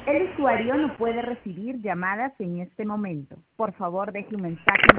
El usuario no puede recibir llamadas en este momento. Por favor, deje un mensaje.